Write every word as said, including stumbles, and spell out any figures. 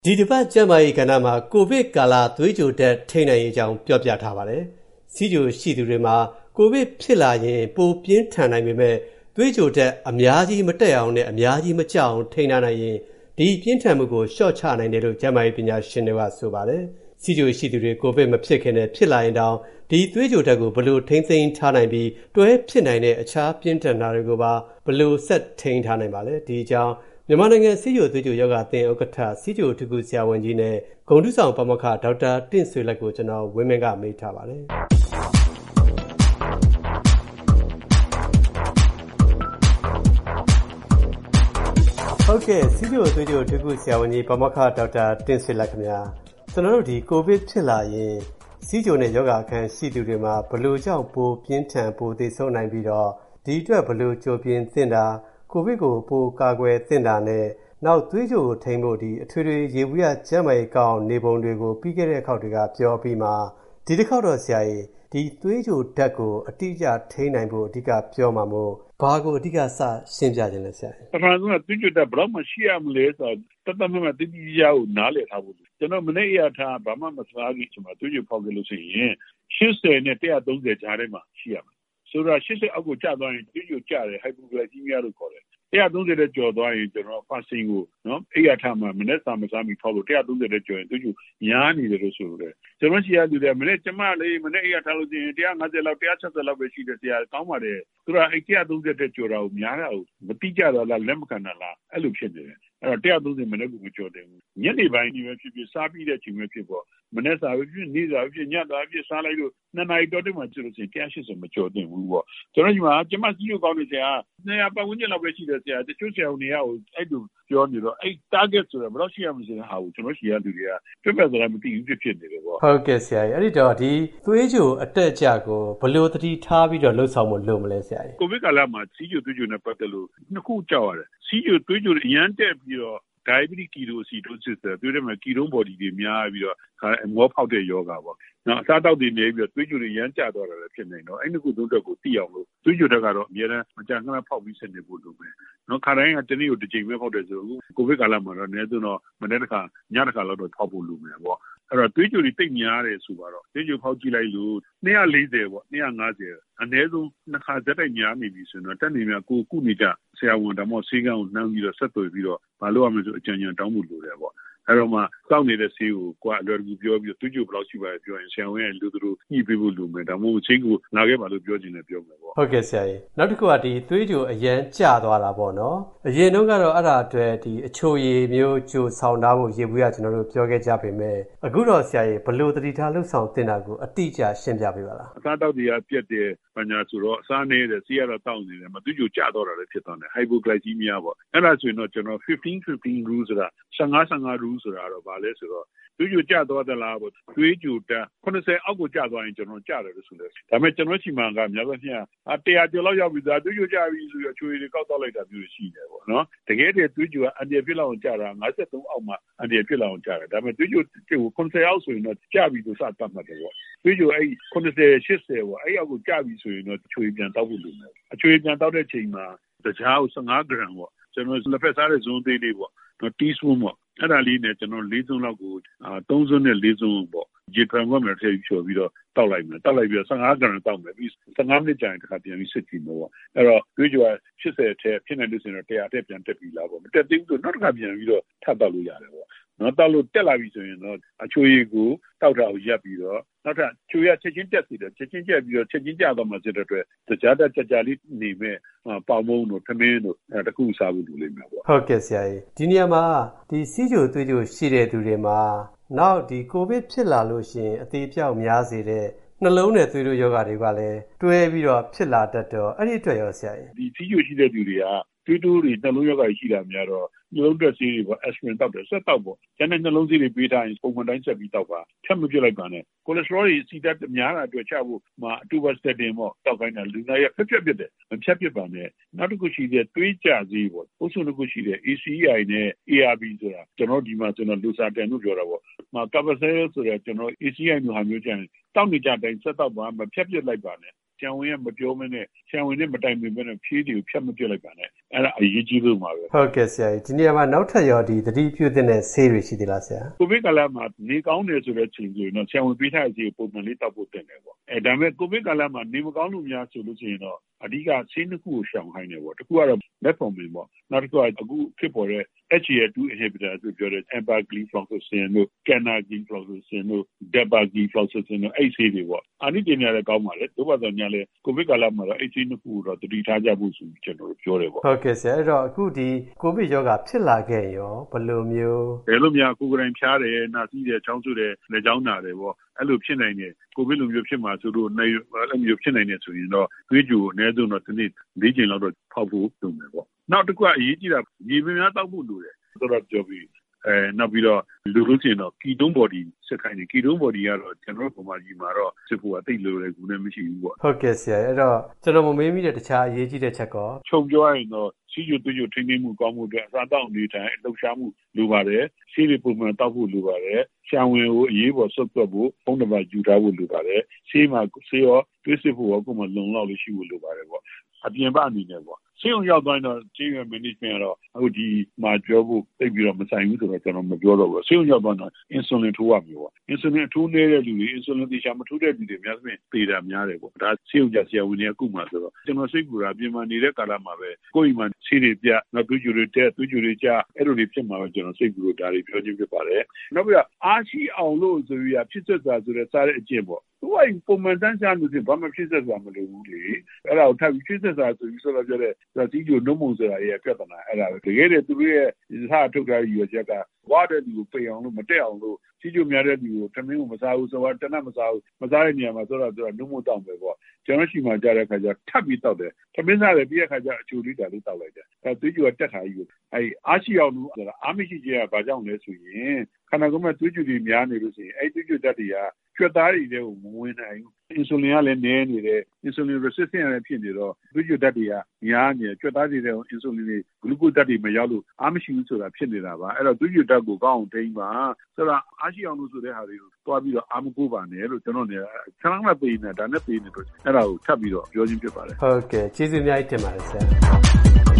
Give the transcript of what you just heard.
ဒီတစ်ပတ်ကျန်းမာရေးကဏ္ဍမှာကိုဗစ်ကာလသွေးကြိုတက်ထိန်းနိုင်ရေးအကြောင်းပြောပြထားပါတယ်။စီးကြိုရှိသူတွေမှာကိုဗစ်ဖြစ်လာရင်ပိုပြင်းထန်နိုင်ပေမဲ့သွေးကြိုတက်အများကြီးမတက်အောင်နဲ့အများကြီးမကြောက်အောင်ထိန်းနိုင်ရင်ဒီပြင်းထန်မှုကိုလျှော့ချနိုင်တယ်လို့ကျန်းမာရေးပညာရှင်တွေကဆိုပါတယ်။စီးကြိုရှိသူတွေကိုဗစ်မဖြစ်ခင်နဲ့ဖြစ်လာရင်တောင်ဒီသွေးကြိုတက်ကိုဘယ်လိုထိန်းသိမ်းထားနိုင်ပြီးတွဲဖြစ်နိုင်တဲ့အခြားပြင်းထန်တာတွေကိုပါဘယ်လိုဆက်ထိန်းထားနိုင်ပါလဲ။ဒီအကြောင်းမြန်မာနိုင်ငံစီးကြိုသွေးကြိုယောဂအသင်းဥက္ကဋ္ဌစီးကြိုထူးကူဆရာဝန်ကြီးနဲ့ဂုဏ်ထူးဆောင်ပါမောက္ခဒေါက်တာတင့်ဆွေလက်ကိုကျွန်တော်ဝင်းမင်းကမေးထားပါတယ်ဟုတ်ကဲ့စီးကြိုသွေးကြိုထူးကူဆရာဝန်ကြီးပါမောက္ခဒေါက်တာတင့်ဆွေလက်ခင်ဗျာကျွန်တော်တို့ဒီကိုဗစ်ဖြစ်လာရင်စီးကြိုနဲ့ယောဂအခန်းရှိသူတွေမှာဘယ်လိုကြောင့်ပိုပြင်းထန်ပိုသေဆုံးနိုင်ပြီးတော့ဒီအတွက်ဘယ်လိုကြိုပြင်သင့်တာကိုဗစ်ကိုပိုကာကွယ်သင့်တာနဲ့နောက်သွေးကြိုကိုထိန်းဖို့ဒီအထွေထွေရေဘူးရကျန်းမာရေးကောင်းနေပုံတွေကိုပြီးခဲ့တဲ့အခါတွေကပြောပြီးမှဒီတစ်ခေါက်တော့ဆရာကြီးဒီသွေးကြိုဓာတ်ကိုအတိအကျထိန်းနိုင်ဖို့အဓိကပြောမှာမို့ဘာကိုအဓိကစရှင်းပြခြင်းလဲဆရာကြီးပထမဆုံးကသွေးကြိုဓာတ်ဘယ်တော့မှရှိရမလဲဆိုတော့တတ်တတ်မှတ်တိတိကျကျကိုနားလည်ထားဖို့ကျွန်တော်မနေ့ရထားဘာမှမစားကြည့်ချင်မှာသွေးကြိုဖောက်ကြလို့ဆိုရင်ရှစ်ဆယ်နဲ့တစ်ရာသုံးဆယ်ကြားထဲမှာရှိရမယ်ဆိုတော့ရှစ်ဆယ်အောက်ကိုကျသွားရင်သွေးကြိုကျတယ် hypoglycemia လို့ခေါ်တယ်တစ်ရာသုံးဆယ်တဲ့ကျော်သွားရင်ကျွန်တော် fasting ကိုနော်အိယာထားမှာမနေ့စာမစားမီဖောက်လို့တစ်ရာသုံးဆယ်တဲ့ကျော်ရင်သူ့ညားနေတယ်လို့ဆိုရတယ်ကျွန်တော်ရှိရသူတွေမနေ့ကျမလေးမနေ့အိယာထားလို့ရှိရင်တစ်ရာငါးဆယ်လောက်တစ်ရာခြောက်ဆယ်လောက်ပဲရှိတယ်ဆရာကောင်းပါတယ်သူကအဲ့တစ်ရာသုံးဆယ်တဲ့ကျော်တာကိုများတာကိုမတိကြတော့လားလက်မခံတာလားအဲ့လိုဖြစ်နေတယ်အဲ့တော့တစ်ရာသုံးဆယ်မနေ့ကမကျော်တယ်ဘူးညနေပိုင်းဒီပဲဖြစ်ဖြစ်စားပြီးတဲ့ချိန်ပဲဖြစ်ပေါ့မနေ့စာပဲဖြစ်နေ့စာပဲဖြစ်ညစာပဲဖြစ်စားလိုက်လို့နှစ်နာရီတော့တိတ်မှကျလို့ရှိရင်တစ်ရာရှစ်ဆယ်မကျော်တင်ဘူးပေါ့ကျွန်တော်ဒီမှာကျမစီးရုံကောင်းနေဆရာနေရာပတ်ဝန်းကျင်လောက်ပဲရှိတယ်ဆရာတချို့ဆရာနေရာကိုအဲ့လိုပြောနေတော့အဲ့ target ဆိုတာဘယ်တော့ရှိရမလဲဆိုတဲ့ဟာကိုကျွန်တော်ရှိရသူတွေကပြတ်ပြတ်စရာမသိဘူးဖြစ်ဖြစ်နေတယ်ပေါ့ဟုတ်ကဲ့ဆရာကြီးအဲ့ဒီတော့ဒီသွေးကြိုအတက်အကျကိုဘယ်လိုသတိထားပြီးတော့လှုပ်ဆောင်ဖို့လုပ်မလဲဆရာကြီးကိုဗစ်ကာလမှာစီးကြိုသွေးကြိုနဲ့ပတ်သက်လို့နှစ်ခုကြောက်ရတယ်စီးကြိုသွေးကြိုအရန်တက်ပြီးတော့diabetic ketoacidosis ဆိုတဲ့မှာ ketone body တွေများပြီးတော့မောဖောက်တဲ့ယောဂါပေါ့နော်အစားတောက်တွေနေပြီးတော့သွေးကြိုတွေရမ်းကျသွားတာလည်းဖြစ်နေတော့အဲ့ဒီခုသုံးတက်ကိုသိအောင်လို့သွေးကြိုတက်ကတော့အများအားမကြာခဏဖောက်ပြီးဆက်နေဖို့လိုမယ်နော်ခါတိုင်းကတနေ့ကိုတစ်ချိန်ပဲဖောက်တယ်ဆိုတော့ကိုဗစ်ကာလမှာတော့အနည်းဆုံးတော့မနေ့တစ်ခါညတစ်ခါလောက်တော့ဖောက်ဖို့လိုမယ်ပေါ့အဲ့တော့သွေးကြိုတွေတိတ်များတယ်ဆိုတော့သွေးကြိုဖောက်ကြည့်လိုက်လို့နှစ်ရာလေးဆယ်ပေါ့နှစ်ရာငါးဆယ်အနည်းဆုံးနှစ်ခါဇက်တိုက်များနေပြီဆိုတော့တက်နေမြကိုကုနေကြဆရာဝန်တော်မောဆေးကန်းကိုနှမ်းပြီးတော့ဆက်သွယ်ပြီးတော့မလုပ်ရမယ်ဆိုအကြံဉာဏ်တောင်းဖို့လိုတယ်ပေါ့အဲ့တော့မှစောင့်နေတဲ့ဆေးကိုကိုကအလွယ်တကူပြောပြီးသွေးကြိုဘယ်လောက်ရှိပါလဲပြောရင်ဆရာဝန်ရဲ့လူတို့ညှိပေးဖို့လိုမယ်ဒါမှမဟုတ်ဆေးကိုလာခဲ့ပါလို့ပြောချင်တယ်ပြောမယ်ပေါ့ဟုတ်ကဲ့ဆရာကြီးနောက်တစ်ခုကဒီသွေးကြိုအရန်ကျသွားတာပေါ့နော်အရင်တော့ကတော့အဲ့ဒါအတွက်ဒီအချိုရည်မျိုးကြိုဆောင်ထားဖို့ရေဘူးရကျွန်တော်တို့ပြောခဲ့ကြပေမဲ့အခုတော့ဆရာကြီးဘယ်လိုတတိထားလှုပ်ဆောင်တင်တာကိုအတိအကျရှင်းပြပေးပါလားအစားတောက်တွေကပြက်တယ်ပညာဆိုတော့အစားနေတဲ့ဆေးရတော့တောက်နေတယ်မသွေးကြိုကျသွားတာလည်းဖြစ်သွားတယ် hypoglycemia ပေါ့အဲ့ဒါဆိုရင်တော့ကျွန်တော်fifteen fifteen rule ဆိုတာfifteen fifteen rule ဆိုတာတော့ဗာလဲဆိုတော့သွေးကြိုကျသွားသလားပေါ့သွေးကြိုတက်eightyအောက်ကိုကျသွားရင်ကျွန်တော်ကျတယ်လို့ဆိုလဲဒါပေမဲ့ကျွန်တော်ရှိမှကများသောအားဖြင့်one hundredကျော်လောက်ရောက်ပြီသားသွေးကြိုကျပြီဆိုတော့အချွေတွေကောက်တော့လိုက်တာမျိုးရှိတယ်ပေါ့နော်တကယ်တည်းသွေးကြိုကအန်တီဖြစ်လောက်အောင်ကျတာfifty-threeအောက်မှာအန်တီဖြစ်လောက်အောင်ကျတယ်ဒါပေမဲ့သွေးကြိုeightyအောက်ဆိုရင်တော့ကျပြီလို့စသတ်မှတ်တယ်ပေါ့သွေးကြိုအဲ့eighty eightyပေါ့အဲ့အောက်ကိုကျပြီဆိုရင်တော့အချွေပြန်တောက်ဖို့လိုမယ်အချွေပြန်တောက်တဲ့ချိန်မှာတကြားကိုfifteen ဂရမ်ပေါ့ကျွန်တော်လက်ဖက်စားတဲ့ဇွန်းသေးလေးပေါ့နော်တီးစပူးပေါ့အဲ့ဒါလေးနဲ့ကျွန်တော်၄စွန်းလောက်ကိုthreeစွန်းနဲ့၄စွန်းပေါ့ဂျီထရမ်ကမှထည့်ပြီးချော်ပြီးတော့တောက်လိုက်မယ်တောက်လိုက်ပြီးတော့fifteenဂရမ်တောက်မယ်ပြီးfifteenမိနစ်ကြာရင်တစ်ခါပြန်ပြီးစစ်ကြည့်မယ်ပေါ့အဲ့တော့တွေးကြွeightyထဲဖြစ်နေလို့ဆိုရင်တော့one hundredထဲပြန်တက်ပြီလားပေါ့မတက်သေးဘူးဆိုနောက်တစ်ခါပြန်ပြီးတော့ထပ်တောက်လို့ရတယ်ပေါ့နော်တောက်လို့တက်လာပြီဆိုရင်တော့အချိုရည်ကိုတောက်တာကိုရပ်ပြီးတော့နောက်ထပ်ချိုရချက်ချင်းတက်စီတယ်ချက်ချင်းကျက်ပြီးတော့ချက်ချင်းကျသွားမှစစ်တဲ့အတွက်ကြားတက်ကြကြလေးနေမဲ့ပေါင်မုံတို့ထမင်းတို့အဲတခုစားဖို့လိုလိမ့်မယ်ပေါ့ဟုတ်ကဲ့ဆရာကြီးဒီနေရာမှာဒီစီးကြိုသွေးကြိုရှိတဲ့သူတွေမှာနောက်ဒီကိုဗစ်ဖြစ်လာလို့ရှိရင်အသေးပြောက်များစေတဲ့နှလုံးနဲ့သွေးတို့ယောဂတွေကလည်းတွဲပြီးတော့ဖြစ်လာတတ်တော့အဲ့ဒီအတွက်ရောဆရာကြီးဒီစီးကြိုရှိတဲ့သူတွေကသွေးတိုးတွေနှလုံးယောဂရှိတာများတော့နှလုံးတက်ဆေးတွေပေါ့ aspirin တောက်တယ်ဆက်တောက်ပေါ့ကျန်တဲ့နှလုံးဆေးတွေပေးထားရင်ပုံမှန်တိုင်းဆက်ပြီးတောက်ပါဖြတ်မပြစ်လိုက်ပါနဲ့ cholesterol တွေစီတက်များတာအတွက်ချဖို့မှာ atorvastatin ပေါ့တောက်ခိုင်းတာလူနာရဲ့ဖြတ်ဖြတ်ပြစ်တယ်မဖြတ်ပြစ်ပါနဲ့နောက်တစ်ခုရှိတဲ့သွေးကြဆေးပေါ့အုပ်စုတစ်ခုရှိတဲ့ A C E I နဲ့ A R B ဆိုတာကျွန်တော်ဒီမှာကျွန်တော်လူစားတန်လို့ပြောတာပေါ့မှာ carbaceil ဆိုတဲ့ကျွန်တော် A C E I မျိုးဟာမျိုးကျန်တောက်နေကြတိုင်းဆက်တောက်ပါမဖြတ်ပြစ်လိုက်ပါနဲ့ဆရာဝန်ကမပြောမနဲ့ဆရာဝန်နဲ့မတိုင်ပင်ပဲနဲ့ဖြေးတွေကိုဖြတ်မပြစ်လိုက်ပါနဲ့အဲ့ဒါအရေးကြီးလို့ပါပဲဟုတ်ကဲ့ဆရာဒီနေရာမှာနောက်ထပ်ရောဒီသတိပြုတဲ့ဆေးတွေရှိသေးလားဆရာကိုဗစ်ကာလမှာနေကောင်းတယ်ဆိုတဲ့ချိန်ဆိုရင်တော့ဆရာဝန်ပေးထားတဲ့ဆေးပုံမှန်လေးတောက်ဖို့တင်တယ်ပေါ့အဲဒါပေမဲ့ကိုဗစ်ကာလမှာနေမကောင်းလို့များဆိုလို့ရှိရင်တော့အဓိကဆေးနှစ်ခုကိုရှောင်ခိုင်းတယ်ပေါ့တစ်ခုကတော့ metformin ပေါ့နောက်တစ်ခုကအခုဖြစ်ပေါ်တဲ့ H A two inhibitor ဆိုပြောတဲ့ empagliflozin တို့ canagliflozin တို့ dapagliflozin တို့အဲ့ဆေးတွေပေါ့အနိတင်ရလည်းကောင်းပါလေတို့ပါတော့ညာလေကိုဗစ်ကာလမှာတော့အဲ့ဆေးနှစ်ခုတော့တတိထားကြဖို့ဆိုကျွန်တော်တို့ပြောတယ်ပေါ့ဟုတ်ကဲ့ဆရာအဲ့တော့အခုဒီကိုဗစ်ရောဂါဖြစ်လာခဲ့ရောဘယ်လိုမျိုးဘယ်လိုများကိုယ်ကိုယ်တိုင်ဖျားတယ်နှာစီးတယ်ချောင်းဆိုးတယ်လက်ချောင်းနာတယ်ပေါ့အဲ့လိုဖြစ်နိုင်တယ်ကိုဗစ်လိုမျိုးဖြစ်မှာဆိုတော့အဲ့လိုမျိုးဖြစ်နိုင်တယ်ဆိုရင်တော့သွေးကြိုအနည်းဆုံးတော့ဒီနေ့၄ချိန်လောက်တော့ဖောက်ဖို့လုပ်မယ်ပေါ့နောက်တစ်ခုကအရေးကြီးတာရေပင်များတောက်ဖို့လိုတယ်ဆိုတော့ပြောပြီးအဲနောက်ပြီးတော့လူလို့ရှိရင်တော့ ketone body စစ်ခိုင်းတယ် ketone body ကတော့ကျွန်တော်တို့ပုံမှန်ကြီးမှာတော့စစ်ဖို့အသိလိုတယ်ကူနဲ့မရှိဘူးပေါ့ဟုတ်ကဲ့ဆရာအဲ့တော့ကျွန်တော်မမေးမိတဲ့တခြားအရေးကြီးတဲ့ချက်ကောခြုံပြောရရင်တော့စီးကျူသွေးကျူထိန်းသိမ်းမှုကောင်းမှုအတွက်အစားတောက်နေထိုင်လှုပ်ရှားမှုလိုပါတယ်ဆေးတွေပုံမှန်တောက်ဖို့လိုပါတယ်ဆံဝင်ကိုအရေးပေါ်ဆွတ်သွက်ဖို့ဖုံးတစ်ပတ်ယူထားဖို့လိုပါတယ်ဆေးမှာဆေးရောသွေးစစ်ဖို့ရောကိုယ်မှလုံလောက်လို့ရှိဖို့လိုပါတယ်ပေါ့အပြင်ပအနေနဲ့ပေါ့ဆေးရုံရောက်သွားတော့ဆေးရုံ management ကတော့အခုဒီမှာပြောဖို့သိပြီးတော့မဆိုင်ဘူးဆိုတော့ကျွန်တော်မပြောတော့ဘူးဆေးရုံရောက်သွားတော့ insulin ထိုးရမယ်ပေါ့ insulin ထိုးနေတဲ့လူတွေ insulin တေချာမထိုးတဲ့လူတွေများဆိုရင်သေတာများတယ်ပေါ့ဒါဆေးရုံကြဆရာဝန်တွေအခုမှဆိုတော့ကျွန်တော်စိတ်ကူတာပြင်မာနေတဲ့ကာလမှာပဲကိုယ့်အိမ်မှာဆေးတွေပြနောက်သွေးကြိုတွေတက်သွေးကြိုတွေကျအဲ့လိုတွေဖြစ်မှာပဲကျွန်တော်စိတ်ကူလို့ဒါတွေပြောချင်းဖြစ်ပါတယ်နောက်ပြီးတော့အားရှိအောင်လို့ဆိုပြီးဖြစ်သက်သာဆိုတဲ့စားတဲ့အကျင့်ပေါ့သူကပုံမှန်တန်းစားလို့ဆိုဘာမှဖြစ်သက်သာမလို့ဘူးလေအဲ့ဒါကိုထပ်ပြီးဖြစ်သက်သာဆိုပြီးဆိုတော့ပြောတဲ့စီးကျိုနှုတ်မုံဆိုတာရဲ့ပြဿနာအဲ့ဒါပဲတကယ်တည်းသူတို့ရဲ့စားထုတ်ထားရည်ရွယ်ချက်ကဝါတဲ့လူကိုပိန်အောင်လို့မတက်အောင်လို့စီးကျိုများတဲ့လူကိုထမင်းကိုမစားဘူးဆိုတော့တနတ်မစားဘူးမစားတဲ့နေရာမှာဆိုတော့သူကနှုတ်မုံတောက်ပဲပေါ့ကျွန်တော်ရှိမှကြားတဲ့ခါကျထပ်ပြီးတောက်တယ်ထမင်းစားတယ်ပြီးတဲ့ခါကျအချိုလေးတာလေးတောက်လိုက်တယ်အဲသွေးကြိုကတက်ထားကြီးအဲအားရှိအောင်လို့ဆိုတာအားမရှိခြင်းကဘာကြောင့်လဲဆိုရင်ခန္ဓာကိုယ်မှာသွေးကြိုတွေများနေလို့ဆိုရင်အဲသွေးကြိုတက်တွေကကျွတ်သားတွေကိုမဝင်နိုင်ဘူးအင်ဆူလင်ကလည်းနည်းနေတယ်အင်ဆူလင် resistant လည်းဖြစ်နေတော့သွေးကြိုတက်တွေကများနေကျွတ်သားတွေကိုအင်ဆူလင်တွေဂလူကိုတက်တွေမရောက်လို့အားမရှိဘူးဆိုတာဖြစ်နေတာပါအဲ့တော့သွေးကြိုတက်ကိုကောင်းအောင်ထိန်းပါဆိုတော့အားရှိအောင်လို့ဆိုတဲ့ဟာတွေကိုတွားပြီးတော့အားမကိုးပါနဲ့လို့ကျွန်တော်เนี่ยခဏခဏပေးနေတာဒါနဲ့ပေးနေတော့အဲ့ဒါကိုထပ်ပြီးတော့ပြောချင်းဖြစ်ပါတယ်ဟုတ်ကဲ့ကျေးဇူးအများကြီးတင်ပါတယ်ဆရာ